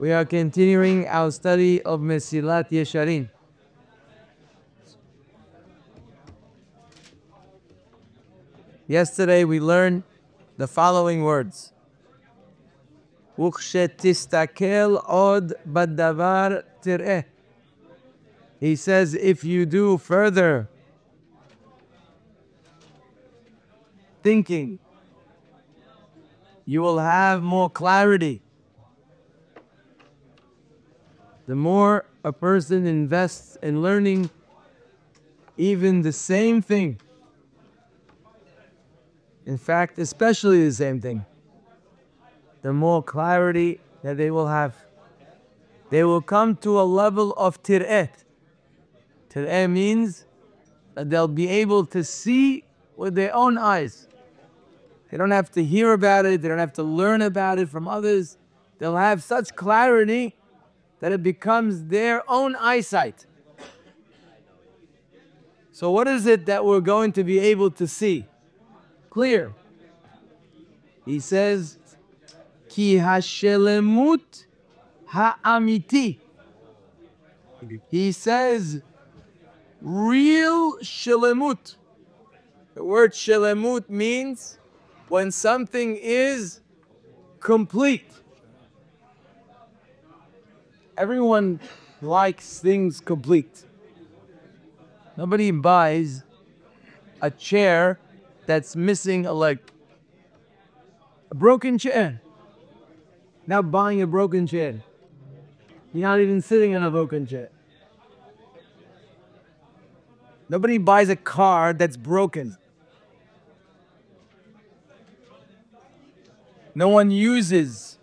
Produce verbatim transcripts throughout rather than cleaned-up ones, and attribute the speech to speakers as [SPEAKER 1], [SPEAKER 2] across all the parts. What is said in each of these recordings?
[SPEAKER 1] We are continuing our study of Mesilat Yesharim. Yesterday we learned the following words. Ukshetistakel od badavar tireh. He says, if you do further thinking, you will have more clarity. The more a person invests in learning even the same thing, in fact, especially the same thing, the more clarity that they will have. They will come to a level of tir'et. Tir'et means that they'll be able to see with their own eyes. They don't have to hear about it, they don't have to learn about it from others. They'll have such clarity that it becomes their own eyesight. So what is it that we're going to be able to see? Clear. He says, Ki hashelemut ha'amiti. He says, real shelemut. The word shelemut means when something is complete. Everyone likes things complete. Nobody buys a chair that's missing a leg. A broken chair. Not buying a broken chair. You're not even sitting in a broken chair. Nobody buys a car that's broken. No one uses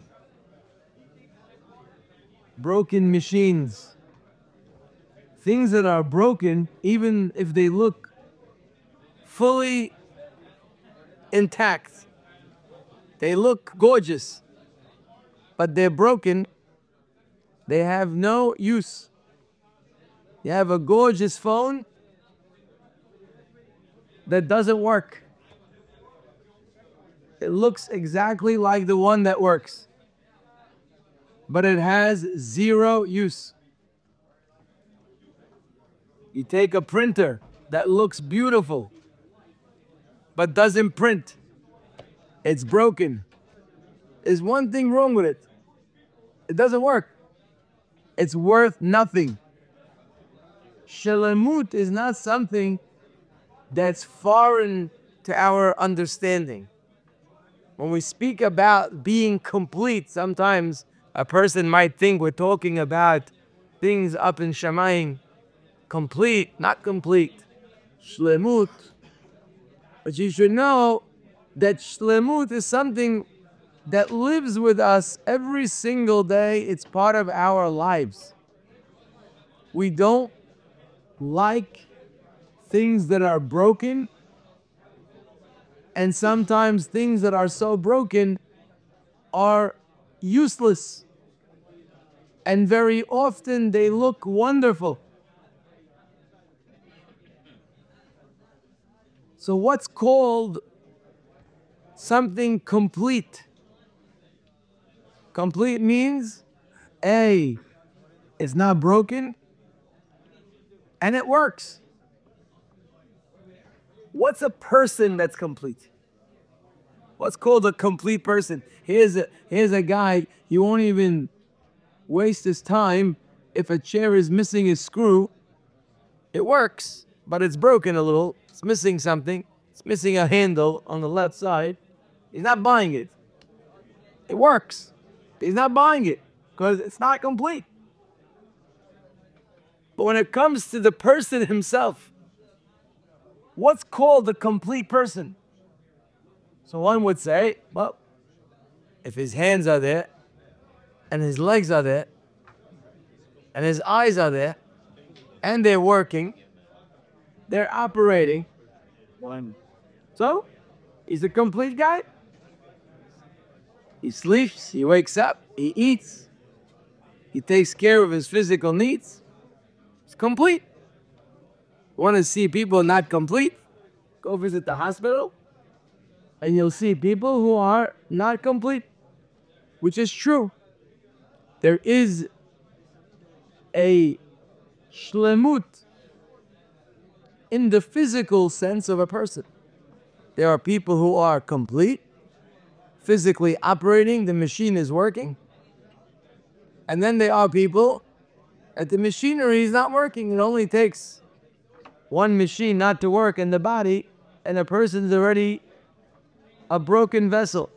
[SPEAKER 1] broken machines. Things that are broken, even if they look fully intact, they look gorgeous, but they're broken, they have no use. You have a gorgeous phone that doesn't work. It looks exactly like the one that works, but it has zero use. You take a printer that looks beautiful, but doesn't print. It's broken. There's one thing wrong with it. It doesn't work. It's worth nothing. Shelemut is not something that's foreign to our understanding. When we speak about being complete, sometimes a person might think we're talking about things up in Shamayim. Complete, not complete. Shlemut. But you should know that shlemut is something that lives with us every single day. It's part of our lives. We don't like things that are broken, and sometimes things that are so broken are useless. And very often they look wonderful. So what's called something complete? Complete means A, it's not broken and it works. What's a person that's complete? What's called a complete person? Here's a, here's a guy, you won't even waste his time. If a chair is missing a screw, it works, but it's broken a little. It's missing something. It's missing a handle on the left side. He's not buying it. It works. He's not buying it because it's not complete. But when it comes to the person himself, what's called a complete person? So one would say, well, if his hands are there, and his legs are there, and his eyes are there, and they're working, they're operating. One. So, he's a complete guy. He sleeps, he wakes up, he eats, he takes care of his physical needs. It's complete. Want to see people not complete? Go visit the hospital, and you'll see people who are not complete, which is true. There is a shlemut in the physical sense of a person. There are people who are complete, physically operating, the machine is working. And then there are people that the machinery is not working. It only takes one machine not to work in the body, and a person is already a broken vessel.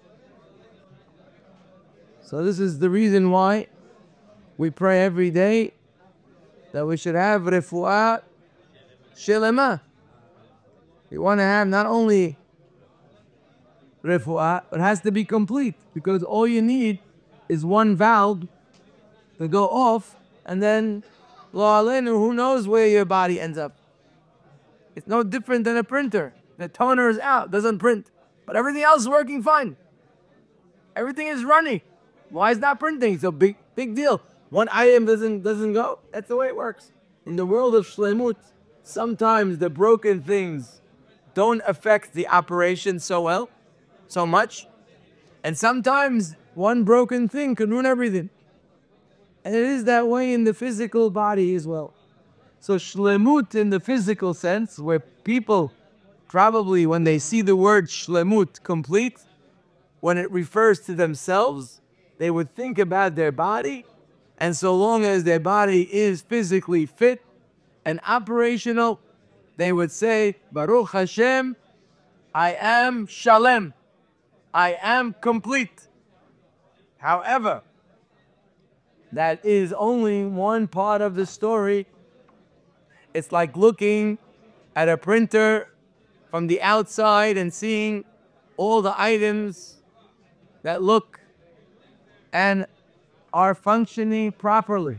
[SPEAKER 1] So this is the reason why we pray every day that we should have refuah shelema. We want to have not only refuah, but it has to be complete, because all you need is one valve to go off, and then lo aleinu, who knows where your body ends up. It's no different than a printer. The toner is out, doesn't print, but everything else is working fine. Everything is running. Why is not printing? It's a big, big deal. One item doesn't doesn't go. That's the way it works. In the world of shlemut, sometimes the broken things don't affect the operation so well, so much, and sometimes one broken thing can ruin everything. And it is that way in the physical body as well. So shlemut in the physical sense, where people probably when they see the word shlemut, complete, when it refers to themselves, they would think about their body, and so long as their body is physically fit and operational, they would say, Baruch Hashem, I am shalem, I am complete. However, that is only one part of the story. It's like looking at a printer from the outside and seeing all the items that look and are functioning properly.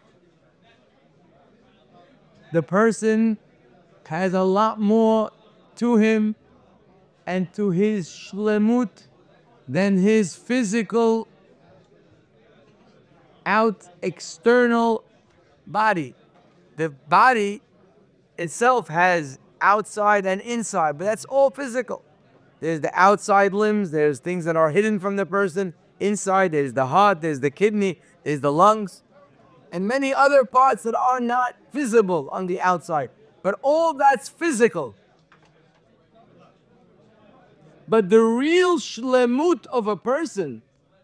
[SPEAKER 1] The person has a lot more to him and to his shlemut than his physical out external body. The body itself has outside and inside, but that's all physical. There's the outside limbs, there's things that are hidden from the person. Inside, there's the heart, there's the kidney, there's the lungs, and many other parts that are not visible on the outside. But all that's physical. But the real shlemut of a person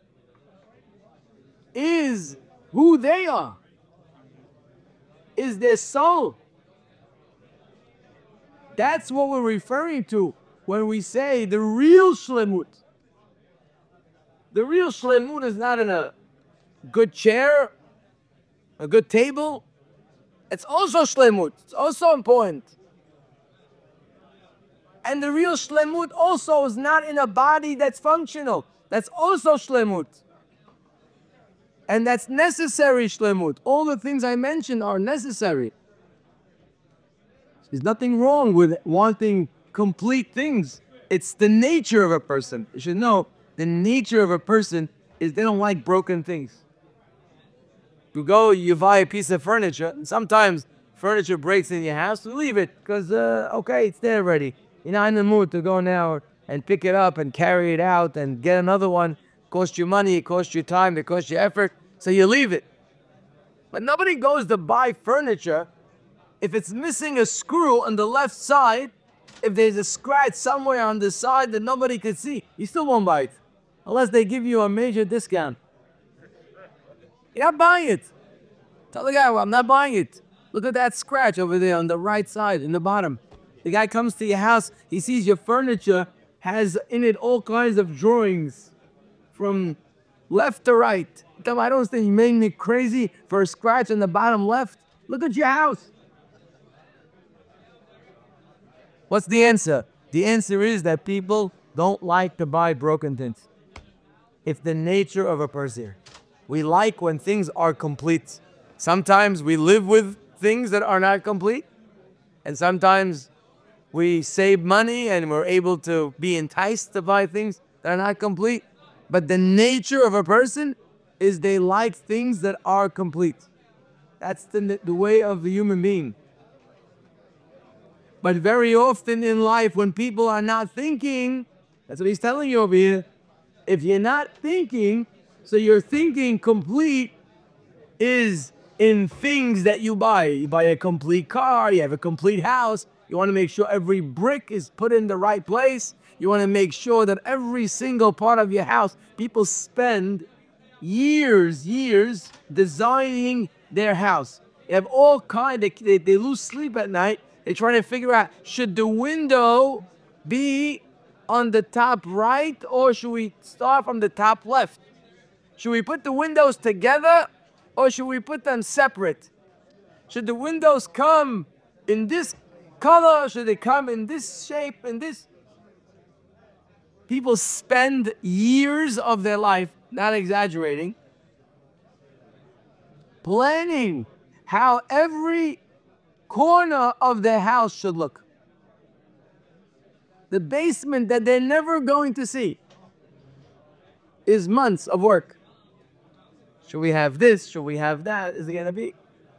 [SPEAKER 1] is who they are, is their soul. That's what we're referring to when we say the real shlemut. The real shlemut is not in a good chair, a good table. It's also shlemut. It's also important. And the real shlemut also is not in a body that's functional. That's also shlemut. And that's necessary shlemut. All the things I mentioned are necessary. There's nothing wrong with wanting complete things. It's the nature of a person. You should know, the nature of a person is they don't like broken things. You go, you buy a piece of furniture, and sometimes furniture breaks in your house, you leave it, because, uh, okay, it's there already. You're not in the mood to go now and pick it up and carry it out and get another one. It costs you money, it costs you time, it costs you effort, so you leave it. But nobody goes to buy furniture if it's missing a screw on the left side, if there's a scratch somewhere on the side that nobody could see. You still won't buy it, unless they give you a major discount. You're not buying it. Tell the guy, well, I'm not buying it. Look at that scratch over there on the right side, in the bottom. The guy comes to your house, he sees your furniture has in it all kinds of drawings from left to right. Tell him, I don't think you made me crazy for a scratch on the bottom left. Look at your house. What's the answer? The answer is that people don't like to buy broken things. It's the nature of a person. We like when things are complete. Sometimes we live with things that are not complete, and sometimes we save money and we're able to be enticed to buy things that are not complete. But the nature of a person is they like things that are complete. That's the, the way of the human being. But very often in life, when people are not thinking, that's what he's telling you over here. If you're not thinking, so you're thinking complete, is in things that you buy. You buy a complete car, you have a complete house, you want to make sure every brick is put in the right place. You want to make sure that every single part of your house, people spend years, years designing their house. You have all kind, they, they, they lose sleep at night. They're trying to figure out, should the window be on the top right or should we start from the top left? Should we put the windows together or should we put them separate? Should the windows come in this color? Should they come in this shape, in this? People spend years of their life, not exaggerating, planning how every corner of their house should look. The basement that they're never going to see is months of work. Should we have this? Should we have that? Is it going to be?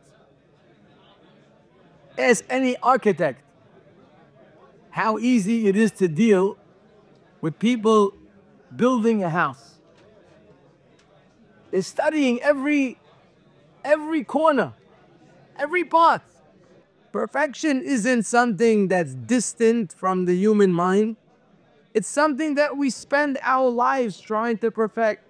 [SPEAKER 1] Ask any architect how easy it is to deal with people building a house. They're studying every, every corner, every part. Perfection isn't something that's distant from the human mind. It's something that we spend our lives trying to perfect.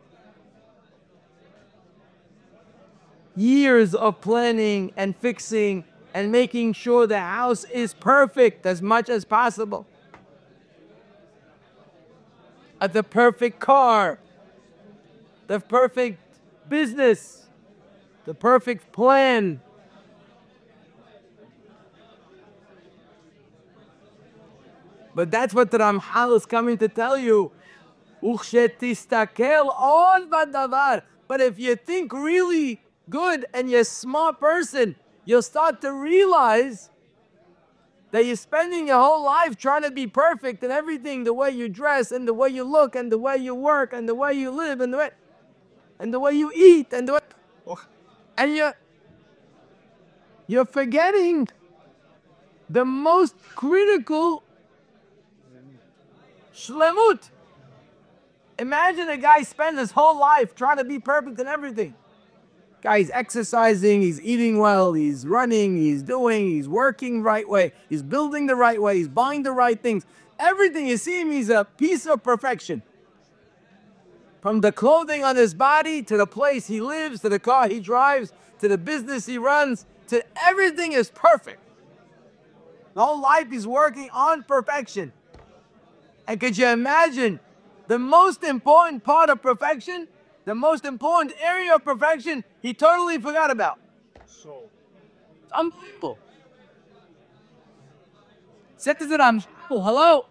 [SPEAKER 1] Years of planning and fixing and making sure the house is perfect as much as possible. Uh, the perfect car, the perfect business, the perfect plan. But that's what the Ramchal is coming to tell you. Uchshetistakel on vadavar. But if you think really good and you're a smart person, you'll start to realize that you're spending your whole life trying to be perfect in everything, the way you dress and the way you look and the way you work and the way you live and the way, and the way you eat and the way, and you're, you're forgetting the most critical shlemut. Imagine a guy spends his whole life trying to be perfect in everything. Guy's exercising, he's eating well, he's running, he's doing, he's working right way, he's building the right way, he's buying the right things. Everything you see him, he's a piece of perfection. From the clothing on his body, to the place he lives, to the car he drives, to the business he runs, to everything is perfect. The whole life he's working on perfection. And could you imagine the most important part of perfection? The most important area of perfection, he totally forgot about. So, it's unbelievable. Said to the Ramchal, hello.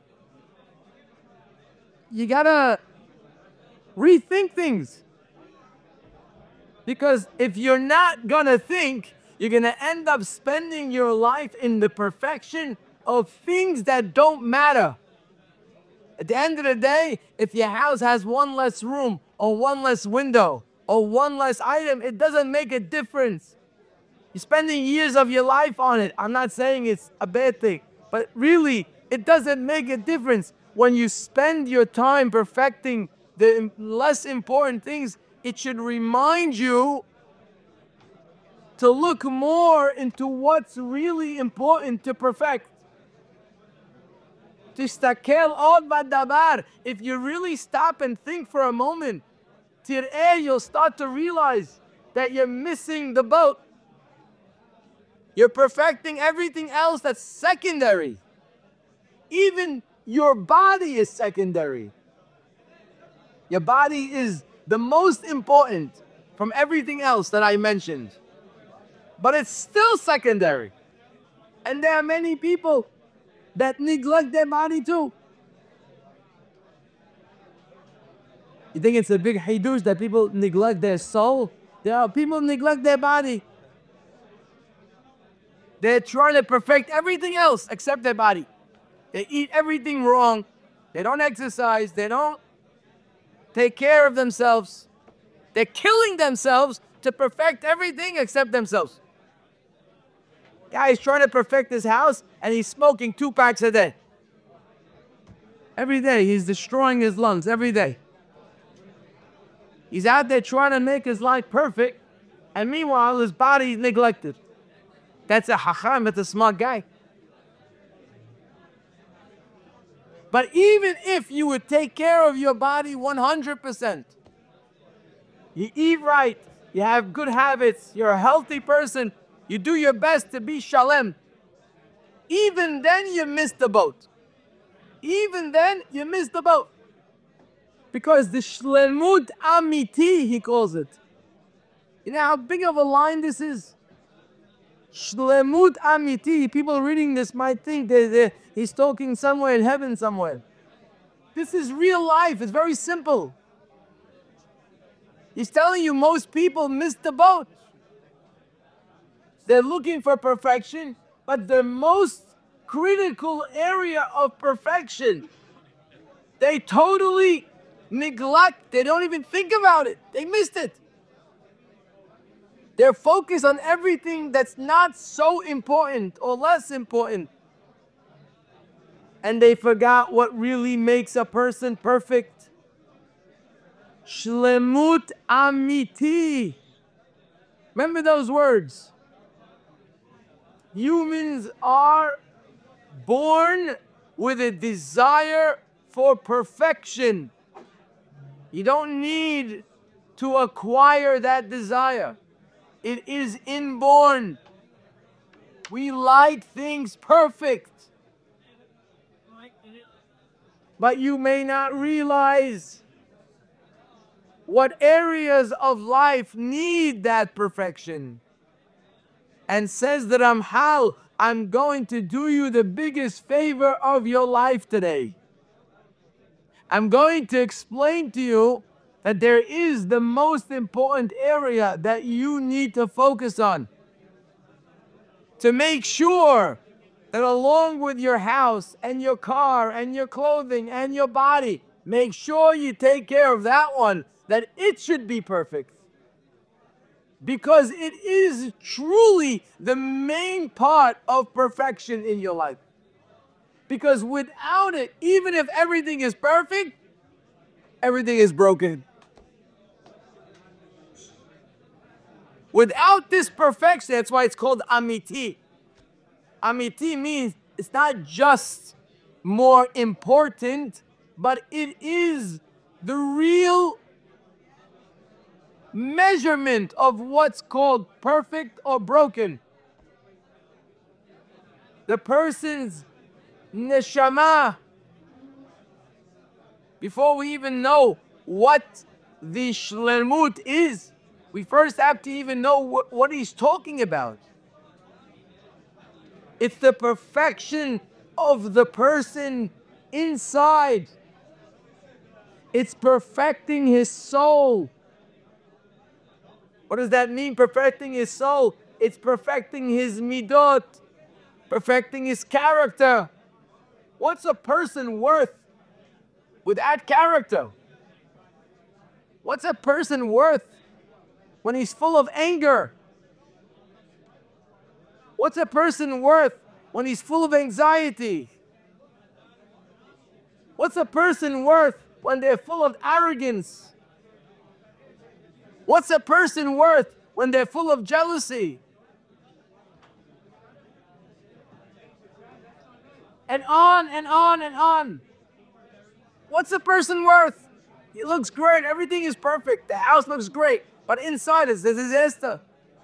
[SPEAKER 1] You gotta rethink things. Because if you're not gonna think, you're gonna end up spending your life in the perfection of things that don't matter. At the end of the day, if your house has one less room, or one less window, or one less item, it doesn't make a difference. You're spending years of your life on it. I'm not saying it's a bad thing, but really, it doesn't make a difference. When you spend your time perfecting the less important things, it should remind you to look more into what's really important to perfect. Tistakel od vadabar. If you really stop and think for a moment, tir'eh, you'll start to realize that you're missing the boat. You're perfecting everything else that's secondary. Even your body is secondary. Your body is the most important from everything else that I mentioned. But it's still secondary. And there are many people that neglect their body too. You think it's a big hidush that people neglect their soul? There are people neglect their body. They're trying to perfect everything else except their body. They eat everything wrong. They don't exercise. They don't take care of themselves. They're killing themselves to perfect everything except themselves. Guy is trying to perfect his house and he's smoking two packs a day. Every day he's destroying his lungs every day. He's out there trying to make his life perfect And meanwhile, his body is neglected. That's a hacham, that's a smart guy. But even if you would take care of your body one hundred percent, you eat right, you have good habits, you're a healthy person, you do your best to be shalem, even then you miss the boat. Even then you miss the boat. Because the shlemut amiti, he calls it. You know how big of a line this is? Shlemut amiti. People reading this might think that he's talking somewhere in heaven somewhere. This is real life. It's very simple. He's telling you most people miss the boat. They're looking for perfection, but the most critical area of perfection, they totally neglect. They don't even think about it. They missed it. They're focused on everything that's not so important or less important. And they forgot what really makes a person perfect. Shlemut amiti. Remember those words. Humans are born with a desire for perfection. You don't need to acquire that desire. It is inborn. We like things perfect. But you may not realize what areas of life need that perfection. And says the Ramchal, I'm going to do you the biggest favor of your life today. I'm going to explain to you that there is the most important area that you need to focus on. To make sure that along with your house and your car and your clothing and your body, make sure you take care of that one, that it should be perfect. Because it is truly the main part of perfection in your life. Because without it, even if everything is perfect, everything is broken. Without this perfection, that's why it's called amiti. Amiti means it's not just more important, but it is the real measurement of what's called perfect or broken. The person's neshama, before we even know what the shlemut is, we first have to even know what, what he's talking about. It's the perfection of the person inside. It's perfecting his soul. What does that mean, perfecting his soul? It's perfecting his midot, perfecting his character. What's a person worth without character? What's a person worth when he's full of anger? What's a person worth when he's full of anxiety? What's a person worth when they're full of arrogance? What's a person worth when they're full of jealousy? And on and on and on. What's a person worth? He looks great, everything is perfect, the house looks great, but inside is a disaster.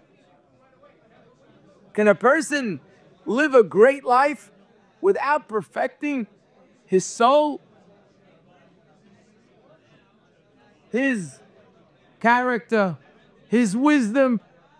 [SPEAKER 1] Can a person live a great life without perfecting his soul, his character, his wisdom?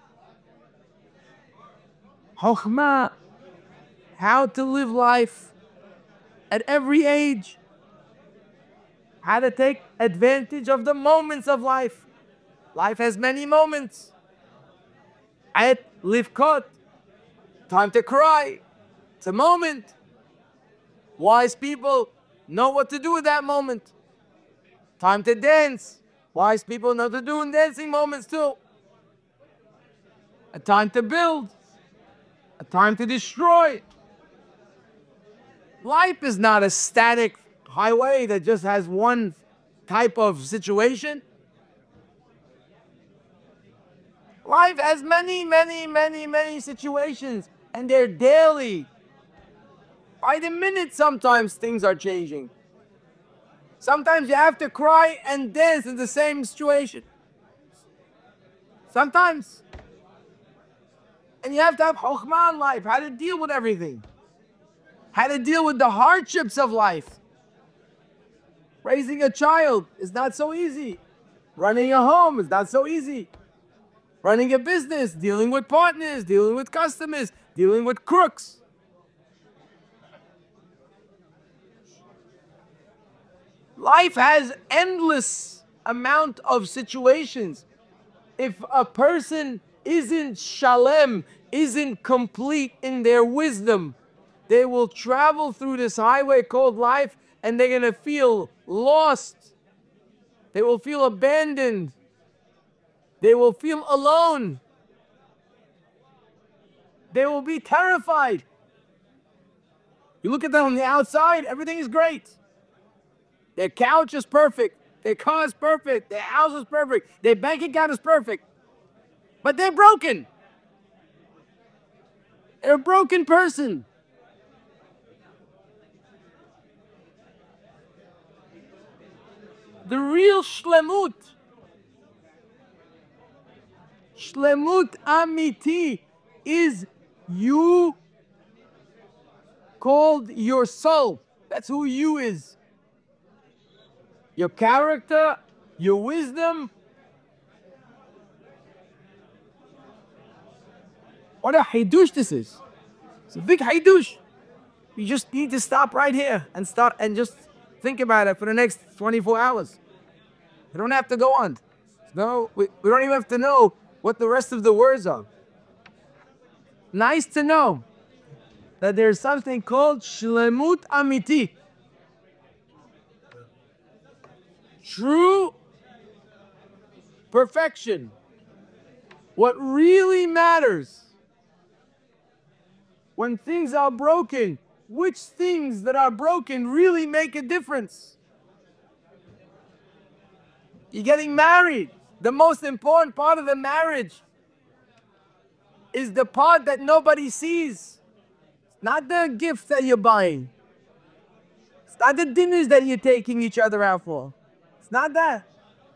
[SPEAKER 1] Chokhmah, how to live life at every age, how to take advantage of the moments of life. Life has many moments. At livkot, time to cry. It's a moment. Wise people know what to do with that moment. Time to dance. Wise people know what to do in dancing moments too. A time to build. A time to destroy. Life is not a static highway that just has one type of situation. Life has many, many, many, many situations, and they're daily. By the minute, sometimes things are changing. Sometimes you have to cry and dance in the same situation. Sometimes. And you have to have chokhmah in life, how to deal with everything, how to deal with the hardships of life. Raising a child is not so easy. Running a home is not so easy. Running a business, dealing with partners, dealing with customers, dealing with crooks. Life has endless amount of situations. If a person isn't shalem, isn't complete in their wisdom, they will travel through this highway called life and they're gonna feel lost. They will feel abandoned. They will feel alone. They will be terrified. You look at them on the outside, everything is great. Their couch is perfect. Their car is perfect. Their house is perfect. Their bank account is perfect. But they're broken. They're a broken person. The real shlemut, shlemut amiti, is you called your soul. That's who you is. Your character, your wisdom. What a hidush this is. It's a big hidush. You just need to stop right here and start and just think about it for the next twenty-four hours. You don't have to go on. No, we, we don't even have to know what the rest of the words are. Nice to know that there's something called shlemut amiti. True perfection. What really matters when things are broken, which things that are broken really make a difference. You're getting married. The most important part of the marriage is the part that nobody sees. Not the gifts that you're buying. It's not the dinners that you're taking each other out for. It's not that.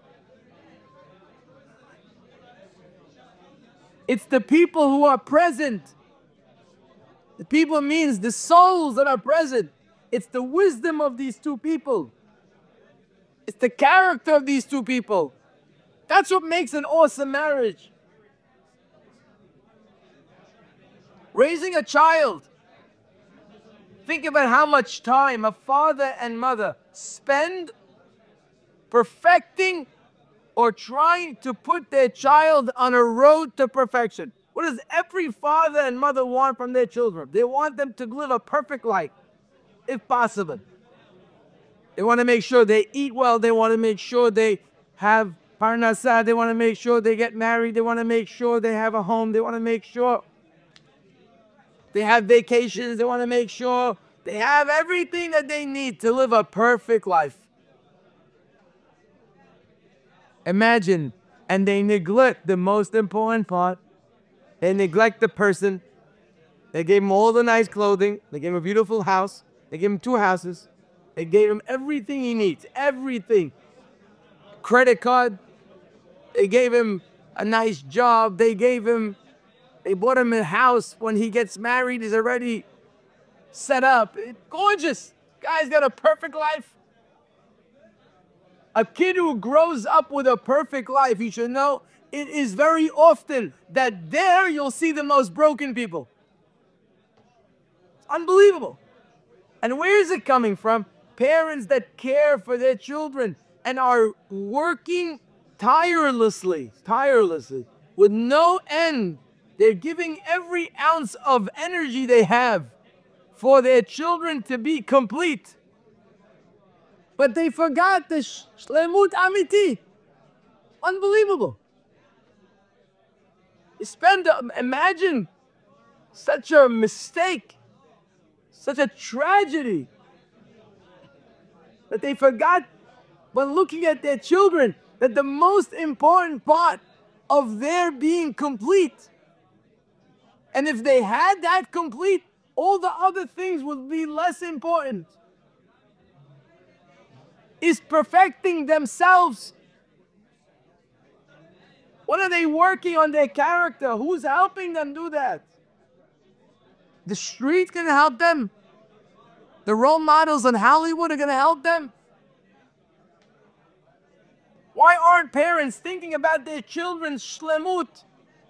[SPEAKER 1] It's the people who are present. The people means the souls that are present. It's the wisdom of these two people. It's the character of these two people. That's what makes an awesome marriage. Raising a child. Think about how much time a father and mother spend perfecting or trying to put their child on a road to perfection. What does every father and mother want from their children? They want them to live a perfect life, if possible. They want to make sure they eat well. They want to make sure they have parnasah. They want to make sure they get married. They want to make sure they have a home. They want to make sure they have vacations. They want to make sure they have everything that they need to live a perfect life. Imagine, and they neglect the most important part. They neglect the person. They gave him all the nice clothing. They gave him a beautiful house. They gave him two houses. They gave him everything he needs, everything. Credit card. They gave him a nice job. They gave him, they bought him a house. When he gets married, he's already set up. It's gorgeous. Guy's got a perfect life. A kid who grows up with a perfect life, you should know, it is very often that there you'll see the most broken people. It's unbelievable. And where is it coming from? Parents that care for their children and are working tirelessly, tirelessly, with no end. They're giving every ounce of energy they have for their children to be complete. But they forgot the shlemut amiti. Unbelievable. You spend, imagine such a mistake, such a tragedy, that they forgot when looking at their children that the most important part of their being complete. And if they had that complete, all the other things would be less important. Is perfecting themselves. What are they working on their character? Who's helping them do that? The street can help them. The role models in Hollywood are going to help them. Why aren't parents thinking about their children's shlemut?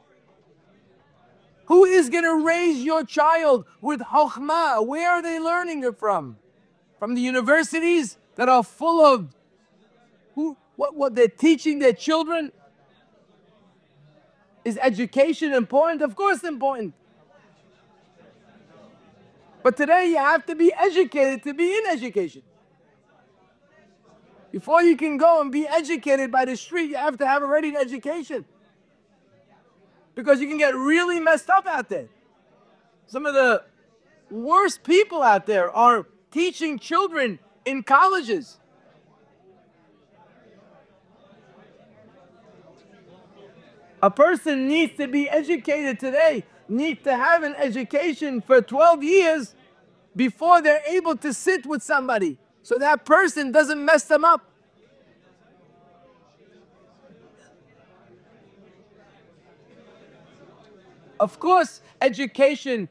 [SPEAKER 1] Who is going to raise your child with chokhmah? Where are they learning it from? From the universities that are full of who, what, what they're teaching their children? Is education important? Of course important. But today you have to be educated to be in education. Before you can go and be educated by the street, you have to have already an education. Because you can get really messed up out there. Some of the worst people out there are teaching children in colleges. A person needs to be educated today, needs to have an education for twelve years before they're able to sit with somebody, so that person doesn't mess them up. Of course, education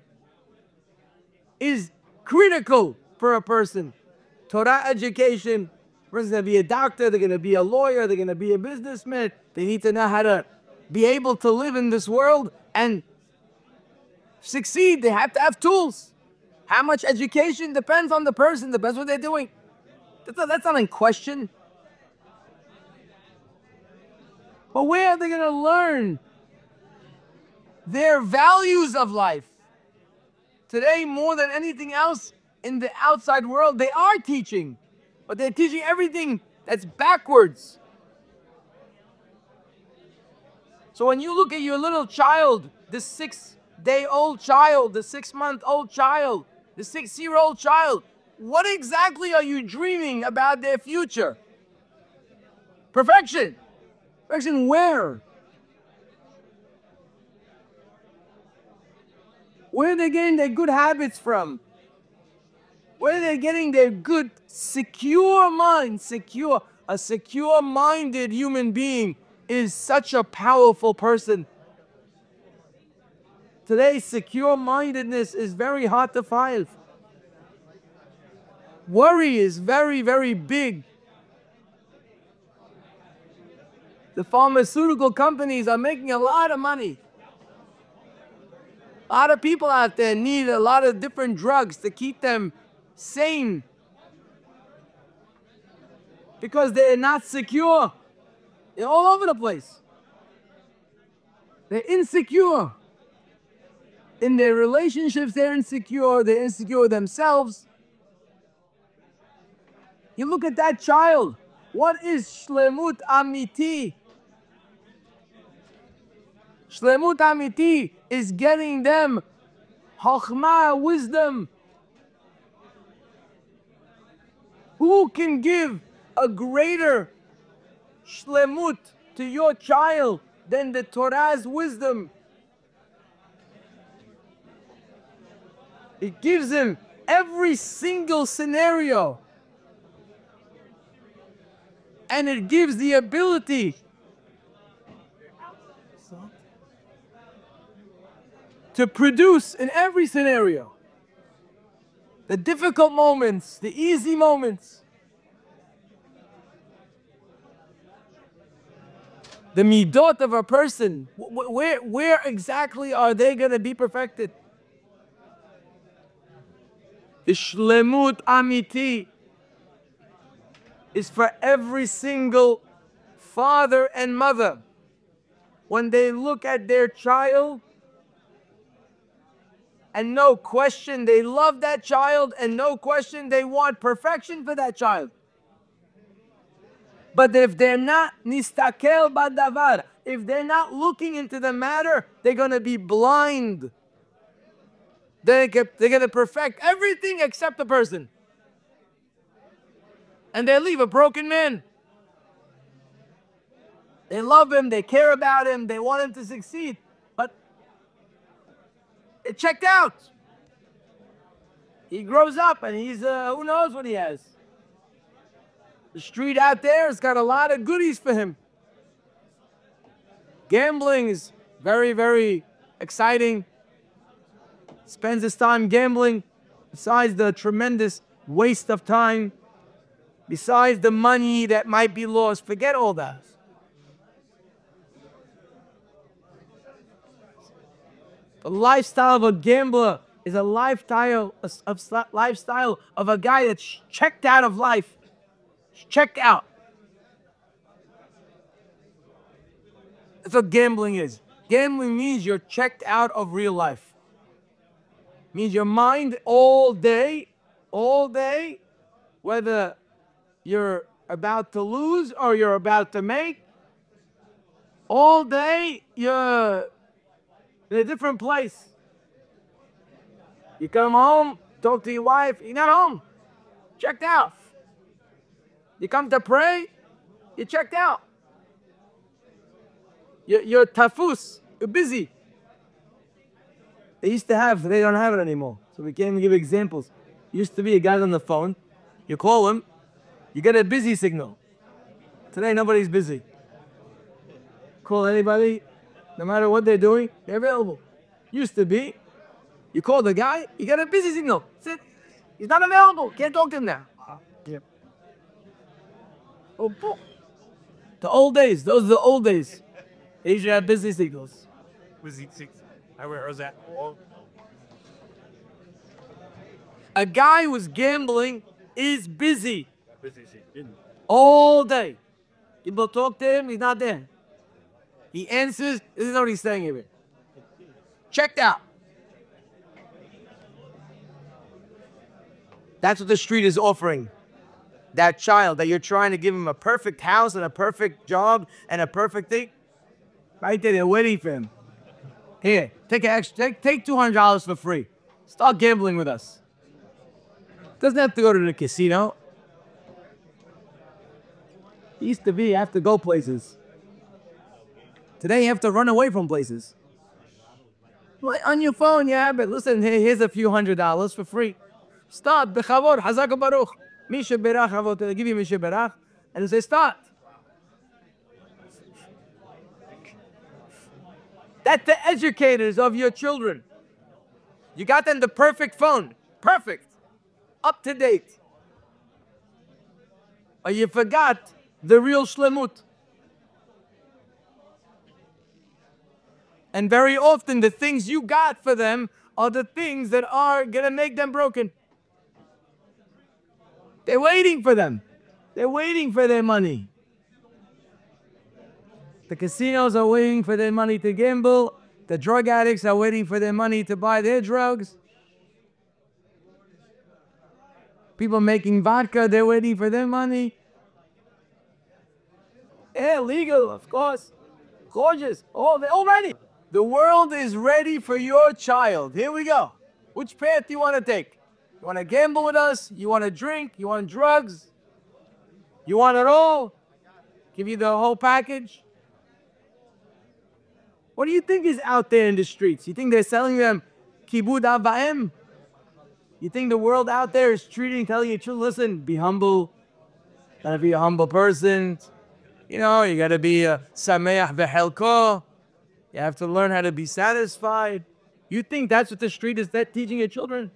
[SPEAKER 1] is critical for a person. Torah education, a person's going to be a doctor, they're going to be a lawyer, they're going to be a businessman. They need to know how to be able to live in this world and succeed. They have to have tools. How much education depends on the person, depends what they're doing. That's not, that's not in question. But where are they going to learn their values of life? Today, more than anything else in the outside world, they are teaching, but they're teaching everything that's backwards. So when you look at your little child, the six-day-old child, the six-month-old child, the six-year-old child, what exactly are you dreaming about their future? Perfection. Perfection where? Where are they getting their good habits from? Where are they getting their good, secure mind? Secure. A secure-minded human being is such a powerful person. Today, secure-mindedness is very hard to find. Worry is very, very big. The pharmaceutical companies are making a lot of money. A lot of people out there need a lot of different drugs to keep them sane. Because they're not secure. They're all over the place. They're insecure. In their relationships, they're insecure. They're insecure themselves. You look at that child. What is shlemut amiti? Shlemut amiti is getting them chokhmah, wisdom. Who can give a greater shlemut to your child than the Torah's wisdom? It gives him every single scenario. And it gives the ability to produce in every scenario. The difficult moments, the easy moments. The midot of a person, where, where exactly are they going to be perfected? The shlemut amiti is for every single father and mother. When they look at their child, and no question they love that child, and no question they want perfection for that child. But if they're not nistakel badavar, if they're not looking into the matter, they're going to be blind. They're, they're going to perfect everything except the person. And they leave a broken man. They love him, they care about him, they want him to succeed. But it checked out. He grows up and he's, uh, who knows what he has. The street out there has got a lot of goodies for him. Gambling is very, very exciting. Spends his time gambling, besides the tremendous waste of time, besides the money that might be lost. Forget all that. The lifestyle of a gambler is a lifestyle of lifestyle of a guy that's checked out of life. Checked out. That's what gambling is. Gambling means you're checked out of real life. Means your mind all day, all day, whether you're about to lose or you're about to make, all day you're in a different place. You come home, talk to your wife, you're not home. Checked out. You come to pray, you're checked out. You're, you're tafus, you're busy. They used to have, they don't have it anymore. So we can't even give examples. Used to be a guy on the phone, you call him, you get a busy signal. Today nobody's busy. Call anybody, no matter what they're doing, they're available. Used to be, you call the guy, you get a busy signal. That's it. He's not available, can't talk to him now. Yep. Oh, boom. The old days, those are the old days. They used to have busy signals.
[SPEAKER 2] Busy six. I was that.
[SPEAKER 1] A guy who's gambling is busy
[SPEAKER 2] Busy six.
[SPEAKER 1] all day. People talk to him, he's not there. He answers, this is what he's saying here. Checked out. That's what the street is offering. That child that you're trying to give him a perfect house and a perfect job and a perfect thing. Right there, they're waiting for him. Here, take an extra, take, take two hundred dollars for free. Start gambling with us. Doesn't have to go to the casino. It used to be you have to go places. Today you have to run away from places. Like on your phone, you have it. Listen, here, here's a few hundred dollars for free. Start, b'chavod, hazak baruch. Misha berach, avot, they'll give you Misha berach, and they say start. That's the educators of your children. You got them the perfect phone. Perfect. Up to date. Or you forgot the real shlemut. And very often the things you got for them are the things that are going to make them broken. They're waiting for them. They're waiting for their money. The casinos are waiting for their money to gamble. The drug addicts are waiting for their money to buy their drugs. People making vodka, they're waiting for their money. Yeah, legal, of course. Gorgeous. Oh, they're all ready. The world is ready for your child. Here we go. Which path do you want to take? You want to gamble with us? You want to drink? You want drugs? You want it all? Give you the whole package? What do you think is out there in the streets? You think they're selling them kibud av va'em? You think the world out there is treating, telling you, listen, be humble. Gotta be a humble person. You know, you gotta be a sameach v'chelko. You have to learn how to be satisfied. You think that's what the street is that teaching your children?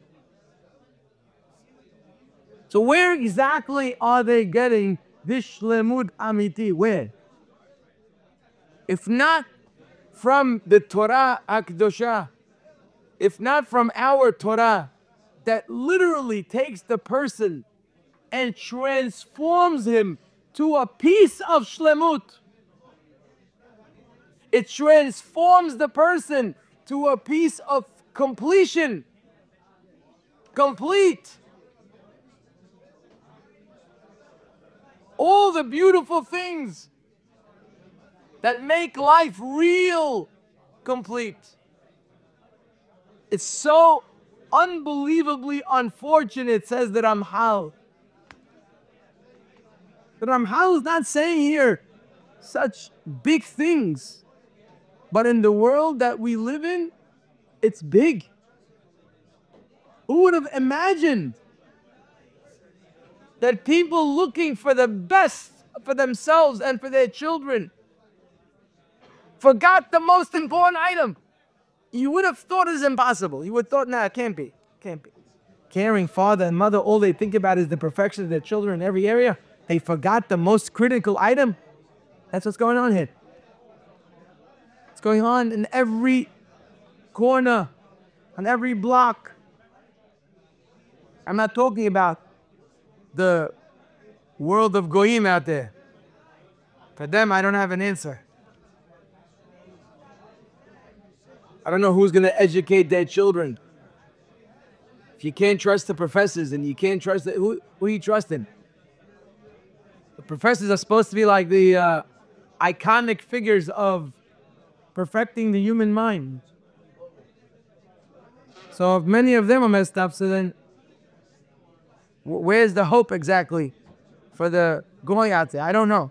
[SPEAKER 1] So where exactly are they getting this shlemut amiti? Where? If not from the Torah Akdosha, if not from our Torah, that literally takes the person and transforms him to a piece of shlemut. It transforms the person to a piece of completion. Complete. All the beautiful things that make life real complete. It's so unbelievably unfortunate, says the Ramchal. The Ramchal is not saying here such big things. But in the world that we live in, it's big. Who would have imagined that people looking for the best for themselves and for their children forgot the most important item? You would have thought it's impossible. You would have thought, nah, it can't be. Can't be. Caring father and mother, all they think about is the perfection of their children in every area. They forgot the most critical item. That's what's going on here. It's going on in every corner, on every block. I'm not talking about the world of goyim out there. For them, I don't have an answer. I don't know who's going to educate their children. If you can't trust the professors and you can't trust the, who, who are you trusting? The professors are supposed to be like the uh, iconic figures of perfecting the human mind. So if many of them are messed up, so then where's the hope exactly for the going out there? I don't know.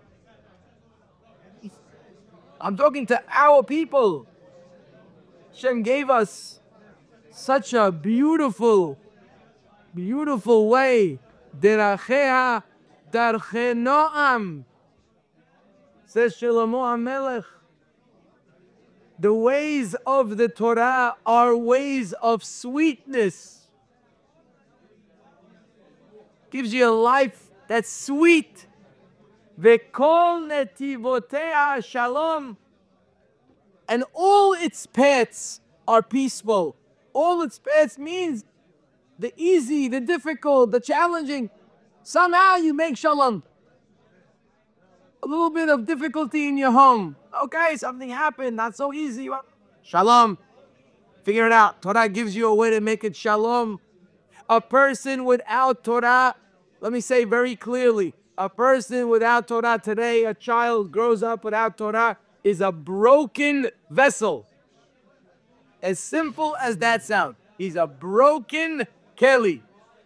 [SPEAKER 1] I'm talking to our people. Hashem gave us such a beautiful, beautiful way. Derachea darche noam, says Shlomo HaMelech. The ways of the Torah are ways of sweetness. Gives you a life that's sweet. Vekol netivotea shalom. And all its paths are peaceful. All its paths means the easy, the difficult, the challenging. Somehow you make shalom. A little bit of difficulty in your home. Okay, something happened, not so easy. Well, shalom. Figure it out. Torah gives you a way to make it shalom. A person without Torah, let me say very clearly, a person without Torah today, a child grows up without Torah, is a broken vessel. As simple as that sounds. He's a broken Kelly.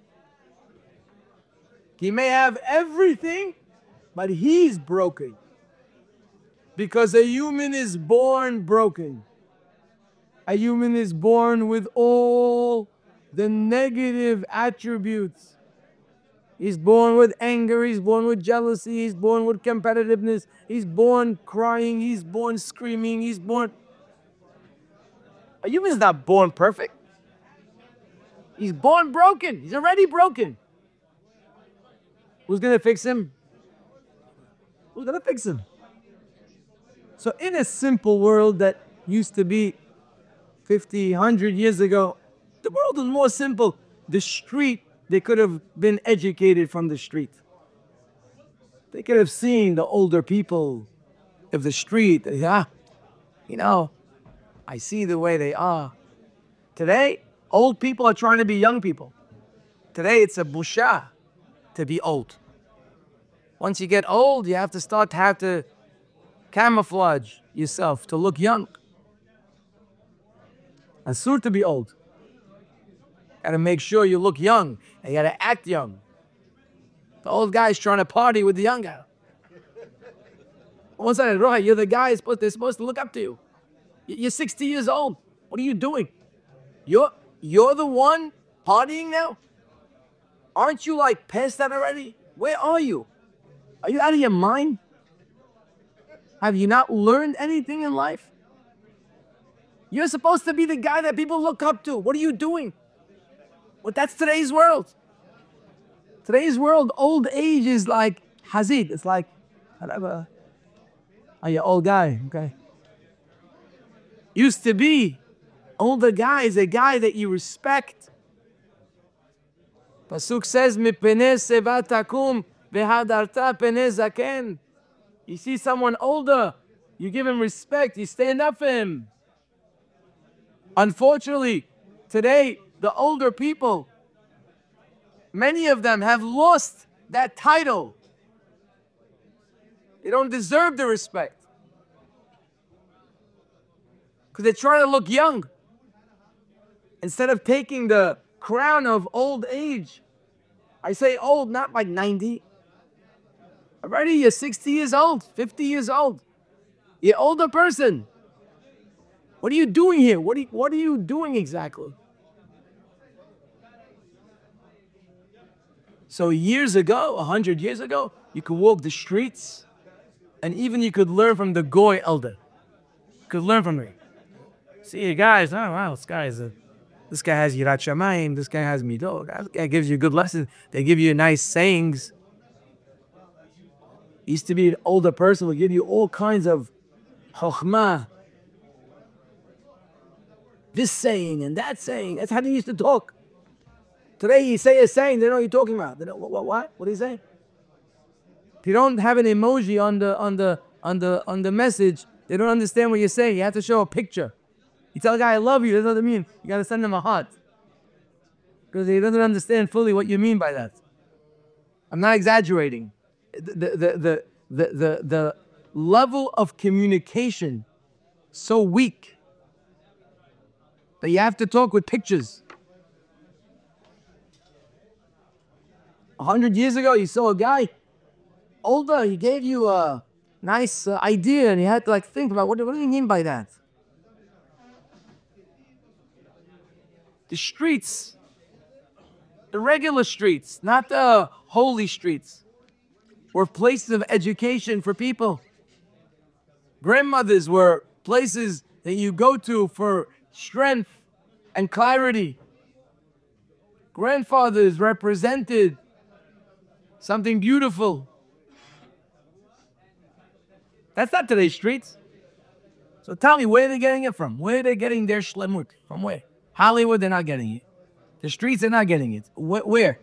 [SPEAKER 1] He may have everything, but he's broken. Because a human is born broken. A human is born with all the negative attributes. He's born with anger, he's born with jealousy, he's born with competitiveness, he's born crying, he's born screaming, he's born... A human is not born perfect. He's born broken. He's already broken. Who's going to fix him? Who's going to fix him? So in a simple world that used to be fifty, one hundred years ago, the world was more simple. The street, they could have been educated from the street. They could have seen the older people of the street. Ah, you know, I see the way they are. Today, old people are trying to be young people. Today, it's a busha to be old. Once you get old, you have to start to have to camouflage yourself to look young. Asur to be old. Gotta make sure you look young and you gotta act young. The old guy's trying to party with the young guy. Once I said, you're the guy supposed they're supposed to look up to you. You're sixty years old. What are you doing? You're you're the one partying now? Aren't you like past that already? Where are you? Are you out of your mind? Have you not learned anything in life? You're supposed to be the guy that people look up to. What are you doing? Well, that's today's world. Today's world, old age is like hazid. It's like, whatever. Are you old guy? Okay. Used to be, older guy is a guy that you respect. Pasuk says, "Mipnei seva takum v'hadarta pnei zaken." You see someone older, you give him respect, you stand up for him. Unfortunately, today, the older people, many of them have lost that title. They don't deserve the respect. Because they're trying to look young. Instead of taking the crown of old age. I say old, not like ninety. Already you're sixty years old, fifty years old. You're an older person. What are you doing here? What are you, what are you doing exactly? So years ago, a hundred years ago, you could walk the streets, and even you could learn from the Goy elder. You could learn from him. See, you guys, oh wow, this guy is a, this guy has Yirat Shamayim, this guy has Midot, this guy gives you good lessons, they give you nice sayings. Used to be an older person, will give you all kinds of chokhmah. This saying and that saying, that's how they used to talk. Today you say a saying, they know what you're talking about. They know, what, what, what? What do you say? If you don't have an emoji on the, on the, on the, on the message, they don't understand what you're saying. You have to show a picture. You tell a guy, I love you, that's what I mean. You got to send him a heart. Because he doesn't understand fully what you mean by that. I'm not exaggerating. The, the, the, the, the, the level of communication so weak that you have to talk with pictures. A hundred years ago, you saw a guy, older, he gave you a nice uh, idea and you had to like think about, what, what do you mean by that? The streets, the regular streets, not the holy streets, were places of education for people. Grandmothers were places that you go to for strength and clarity. Grandfathers represented something beautiful. That's not today's streets. So tell me, where are they getting it from? Where are they getting their shlemut? From where? Hollywood, they're not getting it. The streets, they're not getting it. Wh- where?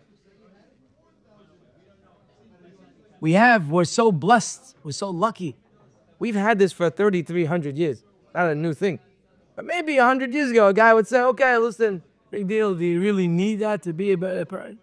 [SPEAKER 1] We have, we're so blessed, we're so lucky. We've had this for thirty-three hundred years. Not a new thing. But maybe a hundred years ago, a guy would say, okay, listen, big deal, do you really need that to be a better person?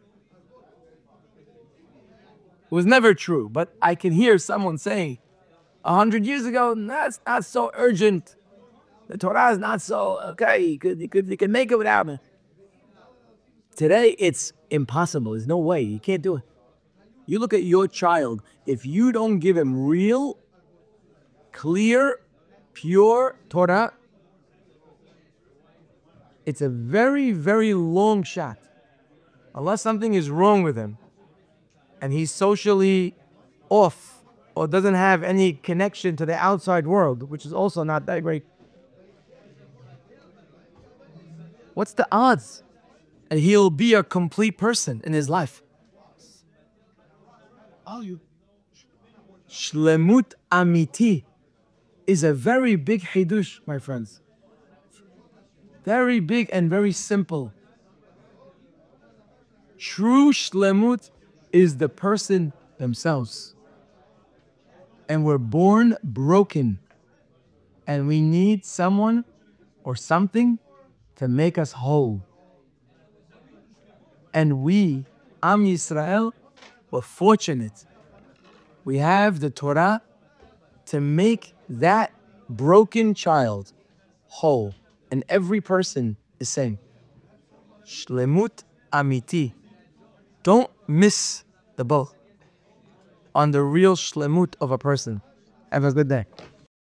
[SPEAKER 1] It was never true, but I can hear someone saying, a hundred years ago, that's not so urgent. The Torah is not so, okay, you could, you could, you can make it without me. Today, it's impossible. There's no way. You can't do it. You look at your child, if you don't give him real, clear, pure Torah, it's a very, very long shot. Unless something is wrong with him and he's socially off or doesn't have any connection to the outside world, which is also not that great. What's the odds? And he'll be a complete person in his life. Shlemut Amiti is a very big hidush, my friends. Very big and very simple. True shlemut is the person themselves. And we're born broken. And we need someone or something to make us whole. And we, Am Yisrael, were fortunate. We have the Torah to make that broken child whole. And every person is saying, Shlemut Amiti. Don't miss the boat on the real shlemut of a person. Have a good day.